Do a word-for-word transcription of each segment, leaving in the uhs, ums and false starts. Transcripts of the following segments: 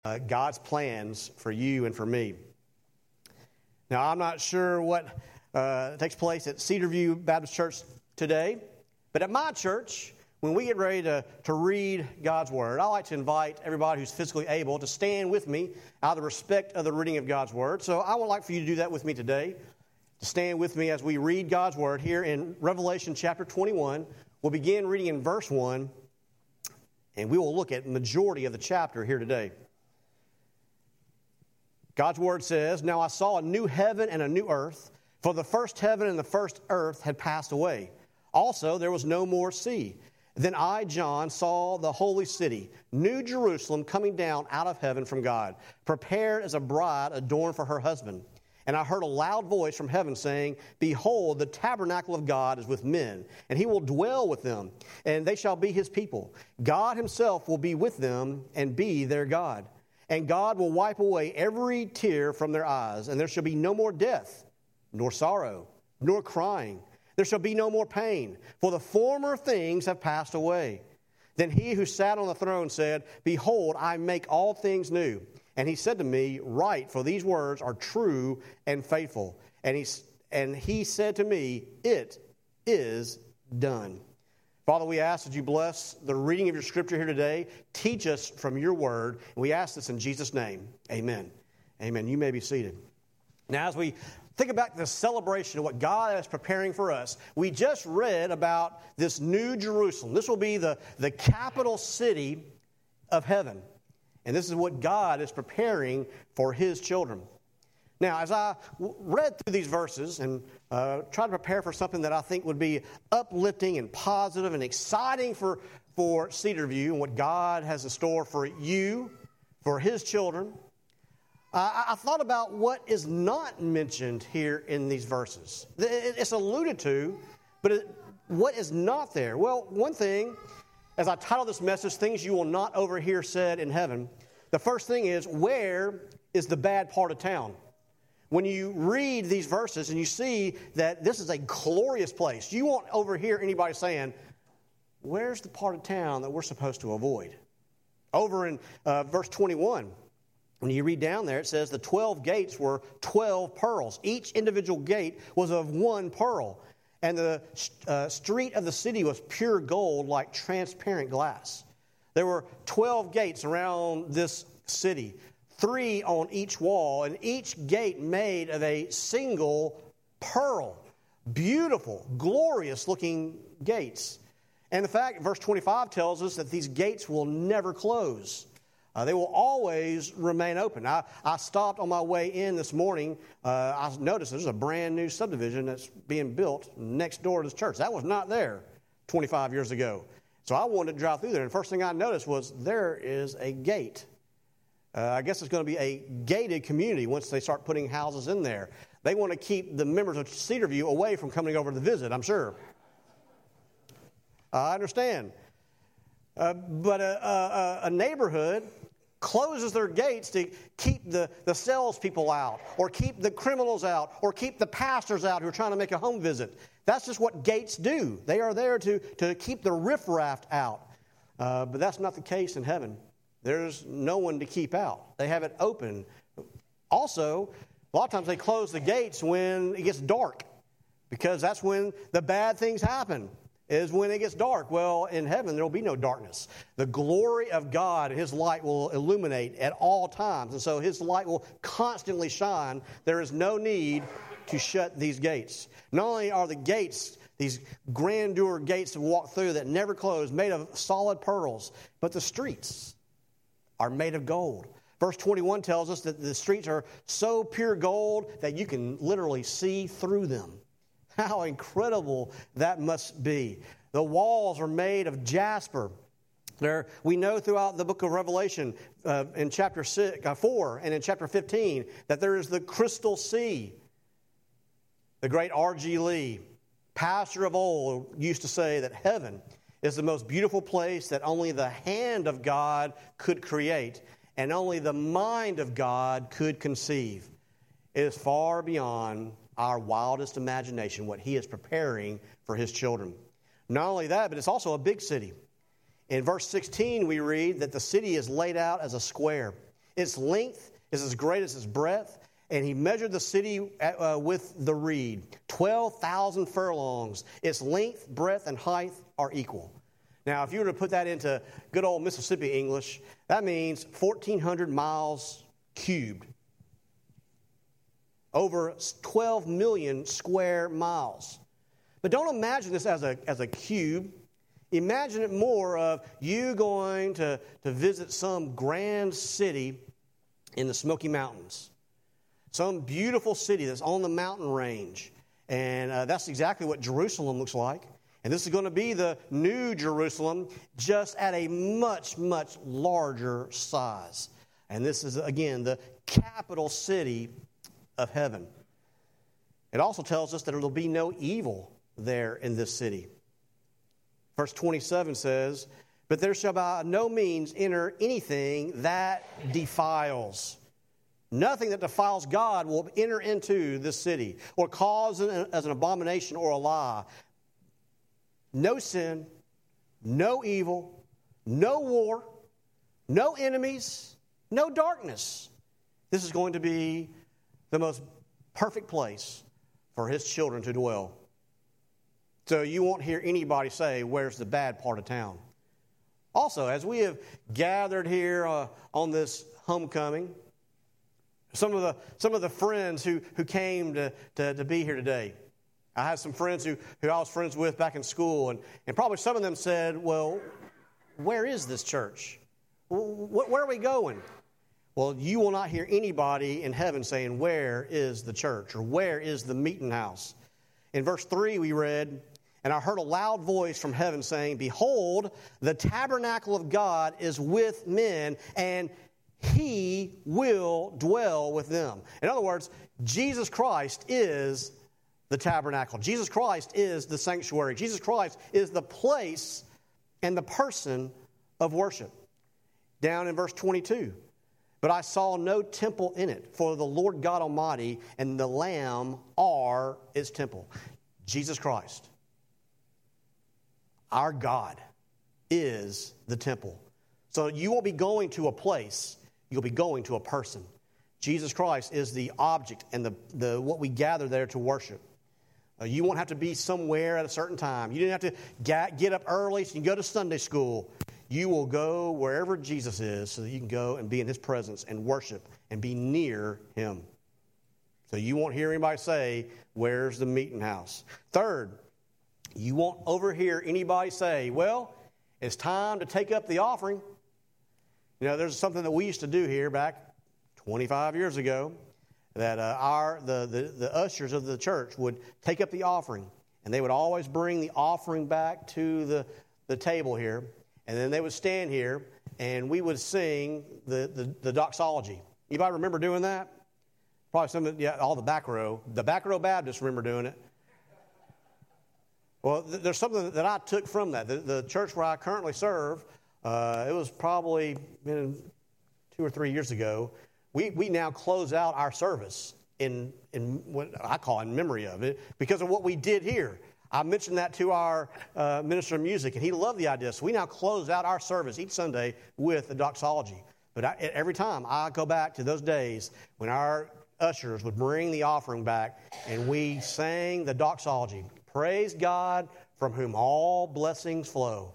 uh, God's plans for you and for me. Now, I'm not sure what uh, takes place at Cedarview Baptist Church today, but at my church, when we get ready to, to read God's Word, I like to invite everybody who's physically able to stand with me out of the respect of the reading of God's Word. So I would like for you to do that with me today, to stand with me as we read God's Word here in Revelation chapter twenty-one. We'll begin reading in verse one, and we will look at the majority of the chapter here today. God's Word says, "Now I saw a new heaven and a new earth, for the first heaven and the first earth had passed away. Also there was no more sea. Then I, John, saw the holy city, New Jerusalem, coming down out of heaven from God, prepared as a bride adorned for her husband. And I heard a loud voice from heaven saying, Behold, the tabernacle of God is with men, and he will dwell with them, and they shall be his people. God himself will be with them and be their God. And God will wipe away every tear from their eyes, and there shall be no more death, nor sorrow, nor crying. There shall be no more pain, for the former things have passed away. Then he who sat on the throne said, Behold, I make all things new. And he said to me, Write, for these words are true and faithful. And he, and he said to me, It is done." Father, we ask that you bless the reading of your scripture here today. Teach us from your word. And we ask this in Jesus' name. Amen. Amen. You may be seated. Now, as we think about the celebration of what God is preparing for us, we just read about this New Jerusalem. This will be the, the capital city of heaven. And this is what God is preparing for his children. Now, as I read through these verses and uh, tried to prepare for something that I think would be uplifting and positive and exciting for, for Cedarview and what God has in store for you, for his children, uh, I thought about what is not mentioned here in these verses. It's alluded to, but it, what is not there? Well, one thing, as I titled this message, Things You Will Not Overhear Said in Heaven, the first thing is, where is the bad part of town? When you read these verses and you see that this is a glorious place, you won't overhear anybody saying, where's the part of town that we're supposed to avoid? Over in uh, verse twenty-one, when you read down there, it says the twelve gates were twelve pearls. Each individual gate was of one pearl. And the uh, street of the city was pure gold like transparent glass. There were twelve gates around this city, three on each wall, and each gate made of a single pearl. Beautiful, glorious-looking gates. And in fact, verse twenty-five tells us that these gates will never close. Uh, they will always remain open. I, I stopped on my way in this morning. Uh, I noticed there's a brand new subdivision that's being built next door to this church. That was not there twenty-five years ago. So I wanted to drive through there, and the first thing I noticed was there is a gate. Uh, I guess it's going to be a gated community once they start putting houses in there. They want to keep the members of Cedarview away from coming over to visit, I'm sure. I understand. Uh, but a, a, a neighborhood closes their gates to keep the, the salespeople out, or keep the criminals out, or keep the pastors out who are trying to make a home visit. That's just what gates do. They are there to, to keep the riffraff out. Uh, but that's not the case in heaven. There's no one to keep out. They have it open. Also, a lot of times they close the gates when it gets dark, because that's when the bad things happen, is when it gets dark. Well, in heaven, there will be no darkness. The glory of God and his light will illuminate at all times. And so his light will constantly shine. There is no need to shut these gates. Not only are the gates, these grandeur gates to walk through that never close, made of solid pearls, but the streets are made of gold. Verse twenty-one tells us that the streets are so pure gold that you can literally see through them. How incredible that must be. The walls are made of jasper. There, we know throughout the book of Revelation, uh, in chapter six, uh, four and in chapter fifteen, that there is the crystal sea. The great R G Lee, pastor of old, used to say that heaven is the most beautiful place that only the hand of God could create and only the mind of God could conceive. It is far beyond our wildest imagination what he is preparing for his children. Not only that, but it's also a big city. In verse sixteen, we read that the city is laid out as a square. Its length is as great as its breadth. And he measured the city uh, with the reed, twelve thousand furlongs. Its length, breadth, and height are equal. Now, if you were to put that into good old Mississippi English, that means fourteen hundred miles cubed. Over twelve million square miles. But don't imagine this as a, as a cube. Imagine it more of you going to, to visit some grand city in the Smoky Mountains. Some beautiful city that's on the mountain range. And uh, that's exactly what Jerusalem looks like. And this is going to be the new Jerusalem, just at a much, much larger size. And this is, again, the capital city of heaven. It also tells us that there will be no evil there in this city. Verse twenty-seven says, "But there shall by no means enter anything that defiles." Nothing that defiles God will enter into this city or cause an, as an abomination or a lie. No sin, no evil, no war, no enemies, no darkness. This is going to be the most perfect place for his children to dwell. So you won't hear anybody say, "Where's the bad part of town?" Also, as we have gathered here uh, on this homecoming, Some of the some of the friends who, who came to, to, to be here today. I had some friends who, who I was friends with back in school, and, and probably some of them said, "Well, where is this church? Where, where are we going?" Well, you will not hear anybody in heaven saying, "Where is the church?" or "Where is the meeting house?" In verse three we read, "And I heard a loud voice from heaven saying, Behold, the tabernacle of God is with men, and He will dwell with them." In other words, Jesus Christ is the tabernacle. Jesus Christ is the sanctuary. Jesus Christ is the place and the person of worship. Down in verse twenty-two, "But I saw no temple in it, for the Lord God Almighty and the Lamb are its temple." Jesus Christ, our God, is the temple. So you won't be going to a place. You'll be going to a person. Jesus Christ is the object and the, the what we gather there to worship. Uh, you won't have to be somewhere at a certain time. You didn't have to get, get up early so you can go to Sunday school. You will go wherever Jesus is so that you can go and be in His presence and worship and be near Him. So you won't hear anybody say, "Where's the meeting house?" Third, you won't overhear anybody say, "Well, it's time to take up the offering." You know, there's something that we used to do here back twenty-five years ago, that uh, our the, the, the ushers of the church would take up the offering, and they would always bring the offering back to the, the table here, and then they would stand here, and we would sing the, the, the doxology. Anybody remember doing that? Probably some of, yeah, all the back row. The back row Baptists remember doing it. Well, th- there's something that I took from that. The, the church where I currently serve, Uh, it was probably been two or three years ago. We we now close out our service in in what I call in memory of it because of what we did here. I mentioned that to our uh, minister of music, and he loved the idea. So we now close out our service each Sunday with the doxology. But I, every time I go back to those days when our ushers would bring the offering back, and we sang the doxology. Praise God, from whom all blessings flow.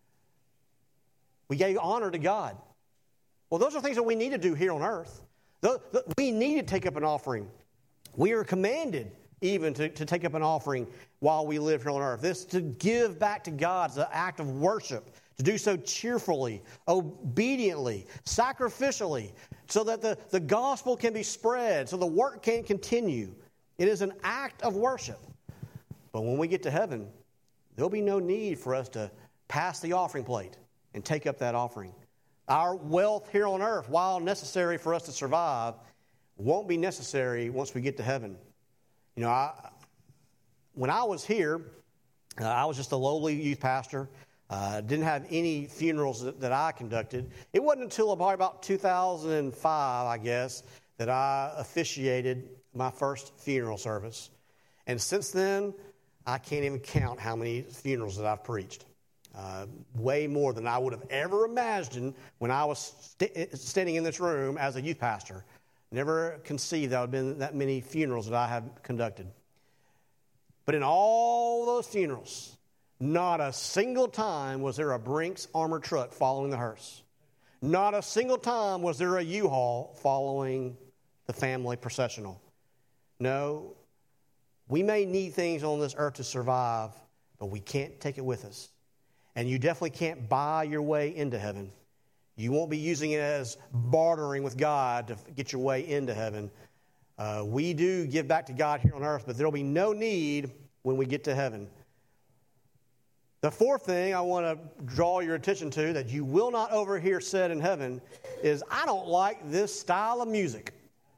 We gave honor to God. Well, those are things that we need to do here on earth. We need to take up an offering. We are commanded even to, to take up an offering while we live here on earth. This to give back to God is an act of worship, to do so cheerfully, obediently, sacrificially, so that the, the gospel can be spread, so the work can continue. It is an act of worship. But when we get to heaven, there'll be no need for us to pass the offering plate and take up that offering. Our wealth here on earth, while necessary for us to survive, won't be necessary once we get to heaven. You know, I, when I was here, uh, I was just a lowly youth pastor. Uh, didn't have any funerals that, that I conducted. It wasn't until probably about two thousand five, I guess, that I officiated my first funeral service. And since then, I can't even count how many funerals that I've preached. Uh, way more than I would have ever imagined when I was st- standing in this room as a youth pastor. Never conceived there would have been that many funerals that I have conducted. But in all those funerals, not a single time was there a Brinks armored truck following the hearse. Not a single time was there a U-Haul following the family processional. No, we may need things on this earth to survive, but we can't take it with us. And you definitely can't buy your way into heaven. You won't be using it as bartering with God to get your way into heaven. Uh, we do give back to God here on earth, but there will be no need when we get to heaven. The fourth thing I want to draw your attention to that you will not overhear said in heaven is, I don't like this style of music.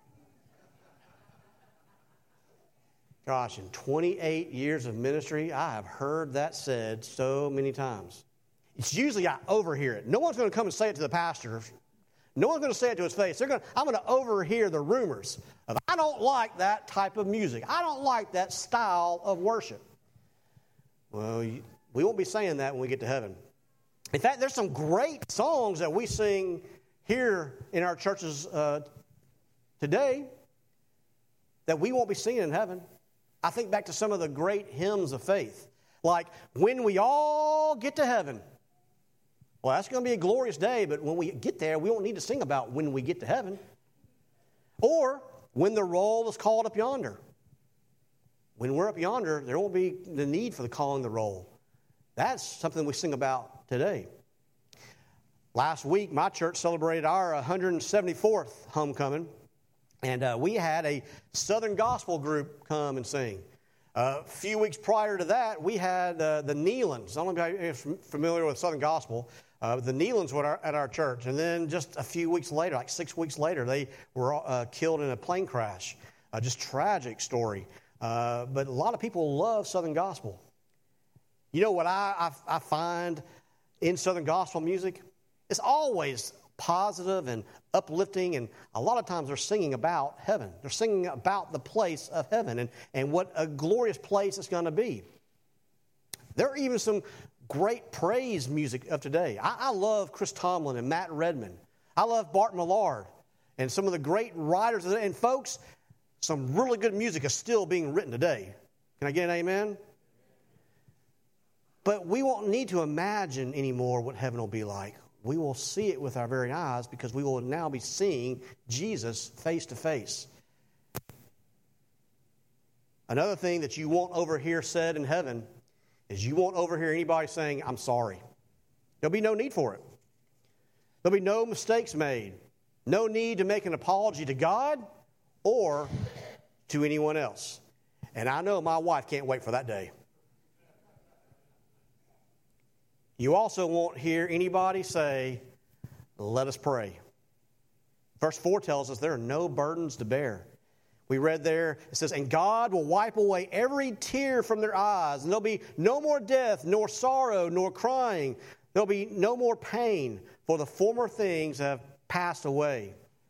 Gosh, in twenty-eight years of ministry, I have heard that said so many times. It's usually I overhear it. No one's going to come and say it to the pastor. No one's going to say it to his face. They're going to, I'm going to overhear the rumors of, I don't like that type of music. I don't like that style of worship. Well, we won't be saying that when we get to heaven. In fact, there's some great songs that we sing here in our churches uh, today that we won't be singing in heaven. I think back to some of the great hymns of faith, like When We All Get to Heaven. Well, that's going to be a glorious day, but when we get there, we won't need to sing about when we get to heaven. Or When the Roll is Called Up Yonder. When we're up yonder, there won't be the need for the calling the roll. That's something we sing about today. Last week, my church celebrated our one hundred seventy-fourth homecoming. And uh, we had a Southern Gospel group come and sing. Uh, a few weeks prior to that, we had uh, the Nealons. I don't know if you're familiar with Southern Gospel. Uh, the Nealons were at our, at our church. And then just a few weeks later, like six weeks later, they were uh, killed in a plane crash. Uh, just tragic story. Uh, but a lot of people love Southern Gospel. You know what I, I, I find in Southern Gospel music? It's always positive and uplifting, and a lot of times they're singing about heaven. They're singing about the place of heaven and, and what a glorious place it's going to be. There are even some great praise music of today. I, I love Chris Tomlin and Matt Redman. I love Bart Millard and some of the great writers. And folks, some really good music is still being written today. Can I get an amen? But we won't need to imagine anymore what heaven will be like. We will see it with our very eyes because we will now be seeing Jesus face to face. Another thing that you won't overhear said in heaven is you won't overhear anybody saying, I'm sorry. There'll be no need for it. There'll be no mistakes made. No need to make an apology to God or to anyone else. And I know my wife can't wait for that day. You also won't hear anybody say, let us pray. Verse four tells us there are no burdens to bear. We read there, it says, and God will wipe away every tear from their eyes, and there'll be no more death, nor sorrow, nor crying. There'll be no more pain, for the former things have passed away.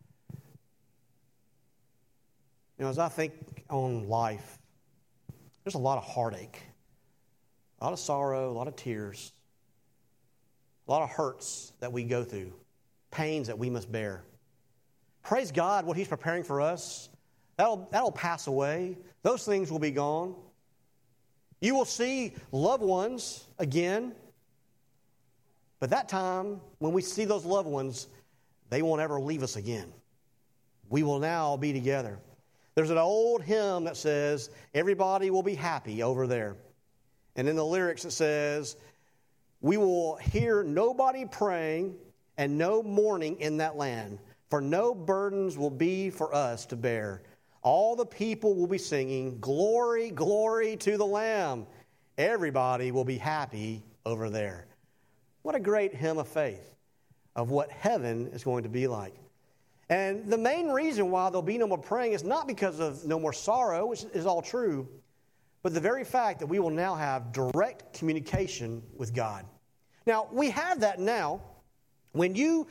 You know, as I think on life, there's a lot of heartache, a lot of sorrow, a lot of tears. A lot of hurts that we go through, pains that we must bear. Praise God, what He's preparing for us, that'll, that'll pass away. Those things will be gone. You will see loved ones again. But that time, when we see those loved ones, they won't ever leave us again. We will now be together. There's an old hymn that says, everybody will be happy over there. And in the lyrics it says, we will hear nobody praying and no mourning in that land, for no burdens will be for us to bear. All the people will be singing, glory, glory to the Lamb. Everybody will be happy over there. What a great hymn of faith of what heaven is going to be like. And the main reason why there'll be no more praying is not because of no more sorrow, which is all true, but the very fact that we will now have direct communication with God. Now, we have that now. When you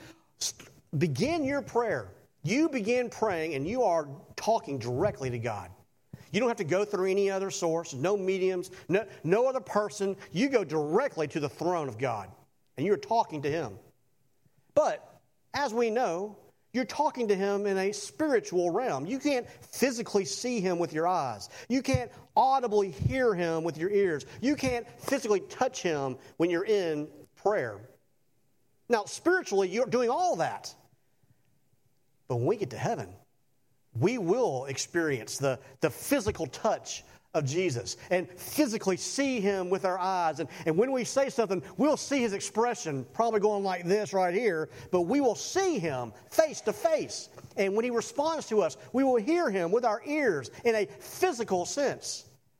begin your prayer, you begin praying and you are talking directly to God. You don't have to go through any other source, no mediums, no, no other person. You go directly to the throne of God, and you're talking to Him. But, as we know, you're talking to Him in a spiritual realm. You can't physically see Him with your eyes. You can't audibly hear Him with your ears. You can't physically touch Him when you're in prayer. Now, spiritually, you're doing all that. But when we get to heaven, we will experience the, the physical touch of Jesus and physically see Him with our eyes. And, and when we say something, we'll see His expression probably going like this right here, but we will see Him face to face. And when He responds to us, we will hear Him with our ears in a physical sense.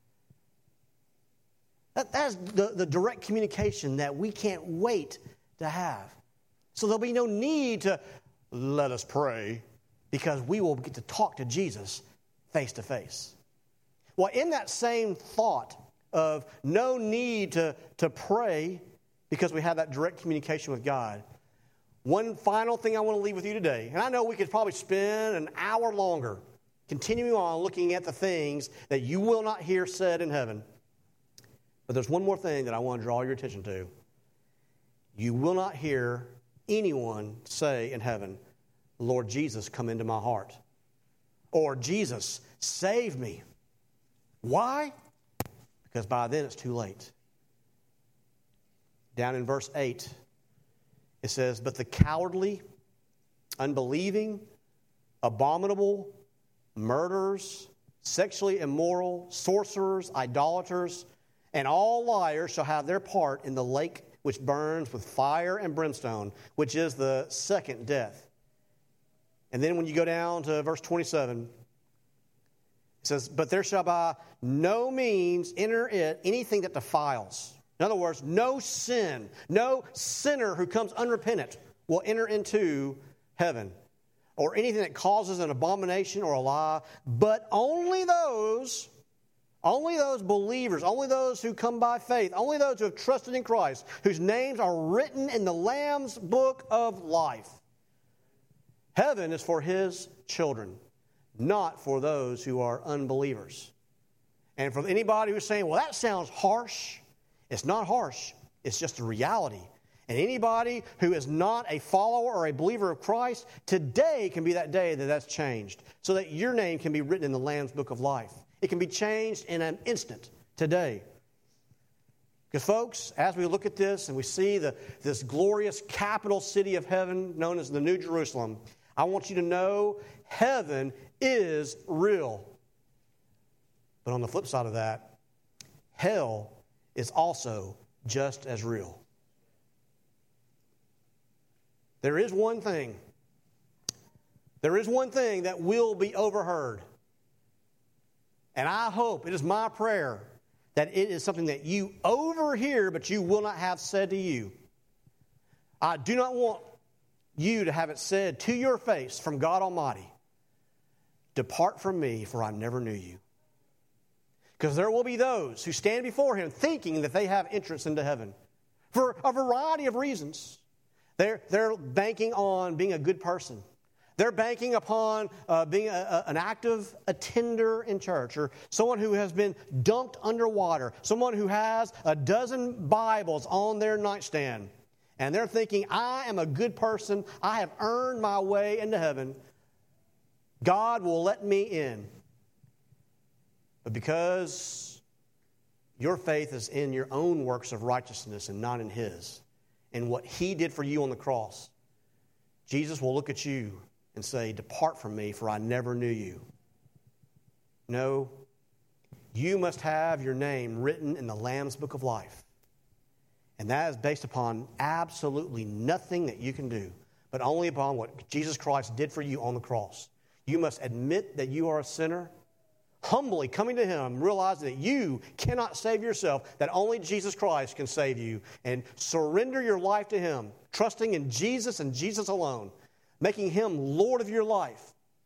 That, that's the, the direct communication that we can't wait to have. So there'll be no need to let us pray, because we will get to talk to Jesus face to face. Well, in that same thought of no need to, to pray because we have that direct communication with God, one final thing I want to leave with you today, and I know we could probably spend an hour longer continuing on looking at the things that you will not hear said in heaven, but there's one more thing that I want to draw your attention to. You will not hear anyone say in heaven, Lord Jesus, come into my heart. Or Jesus, save me. Why? Because by then it's too late. Down in verse eight, it says, but the cowardly, unbelieving, abominable, murderers, sexually immoral, sorcerers, idolaters, and all liars shall have their part in the lake which burns with fire and brimstone, which is the second death. And then when you go down to verse twenty-seven, it says, but there shall by no means enter it anything that defiles. In other words, no sin, no sinner who comes unrepentant will enter into heaven. Or anything that causes an abomination or a lie, but only those, only those believers, only those who come by faith, only those who have trusted in Christ, whose names are written in the Lamb's book of life. Heaven is for His children, not for those who are unbelievers. And for anybody who's saying, well, that sounds harsh, it's not harsh. It's just a reality. And anybody who is not a follower or a believer of Christ, today can be that day that that's changed, so that your name can be written in the Lamb's book of life. It can be changed in an instant today. Because, folks, as we look at this and we see the, this glorious capital city of heaven known as the New Jerusalem, I want you to know heaven is real. But on the flip side of that, hell is also just as real. There is one thing. There is one thing that will be overheard. And I hope, it is my prayer, that it is something that you overhear, but you will not have said to you. I do not want you to have it said to your face from God Almighty, depart from me, for I never knew you. Because there will be those who stand before Him thinking that they have entrance into heaven for a variety of reasons. They're, they're banking on being a good person. They're banking upon uh, being a, a, an active attender in church, or someone who has been dunked underwater, someone who has a dozen Bibles on their nightstand. And they're thinking, I am a good person. I have earned my way into heaven. God will let me in. But because your faith is in your own works of righteousness and not in His, and what He did for you on the cross, Jesus will look at you and say, depart from me, for I never knew you. No, you must have your name written in the Lamb's book of life. And that is based upon absolutely nothing that you can do, but only upon what Jesus Christ did for you on the cross. You must admit that you are a sinner, humbly coming to Him, realizing that you cannot save yourself, that only Jesus Christ can save you, and surrender your life to Him, trusting in Jesus and Jesus alone, making Him Lord of your life.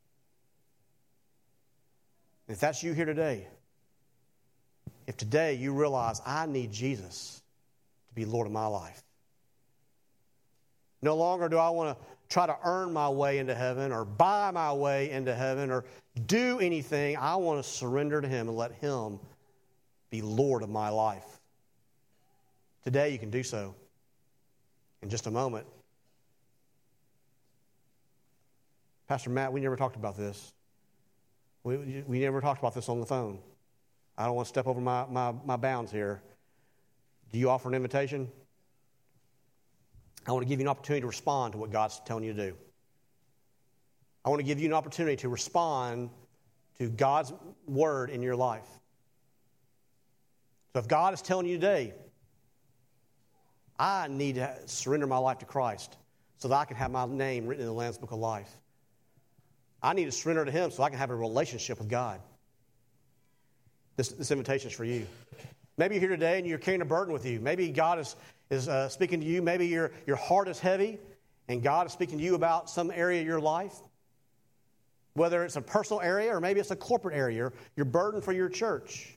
And if that's you here today, if today you realize, I need Jesus to be Lord of my life. No longer do I want to try to earn my way into heaven or buy my way into heaven or do anything. I want to surrender to Him and let Him be Lord of my life. Today you can do so. In just a moment. Pastor Matt, we never talked about this. We, we never talked about this on the phone. I don't want to step over my, my, my bounds here. Do you offer an invitation? I want to give you an opportunity to respond to what God's telling you to do. I want to give you an opportunity to respond to God's word in your life. So if God is telling you today, I need to surrender my life to Christ so that I can have my name written in the Lamb's Book of Life. I need to surrender to Him so I can have a relationship with God. This, this invitation is for you. Maybe you're here today and you're carrying a burden with you. Maybe God is, is uh, speaking to you. Maybe your, your heart is heavy and God is speaking to you about some area of your life. Whether it's a personal area or maybe it's a corporate area, your burden for your church.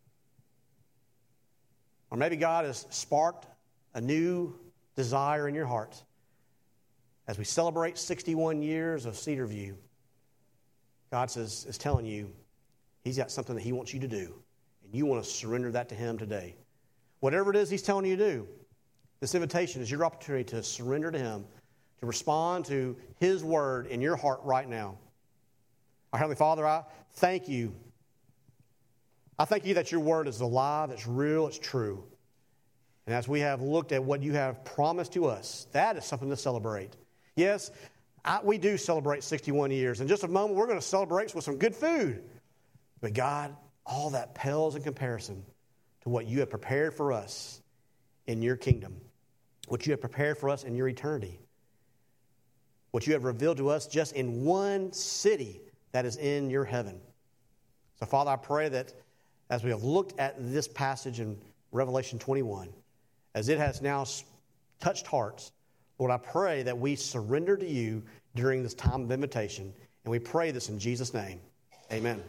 Or maybe God has sparked a new desire in your heart. As we celebrate sixty-one years of Cedar View, God says, is telling you He's got something that He wants you to do. And you want to surrender that to Him today. Whatever it is He's telling you to do, this invitation is your opportunity to surrender to Him, to respond to His word in your heart right now. Our Heavenly Father, I thank you. I thank you that your word is alive, it's real, it's true. And as we have looked at what you have promised to us, that is something to celebrate. Yes, I, we do celebrate sixty-one years. In just a moment, we're going to celebrate with some good food. But God, all that pales in comparison to what you have prepared for us in your kingdom, what you have prepared for us in your eternity, what you have revealed to us just in one city that is in your heaven. So, Father, I pray that as we have looked at this passage in Revelation twenty-one, as it has now touched hearts, Lord, I pray that we surrender to you during this time of invitation. And we pray this in Jesus' name. Amen.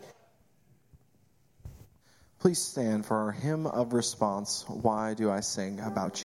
Please stand for our hymn of response, Why Do I Sing About You?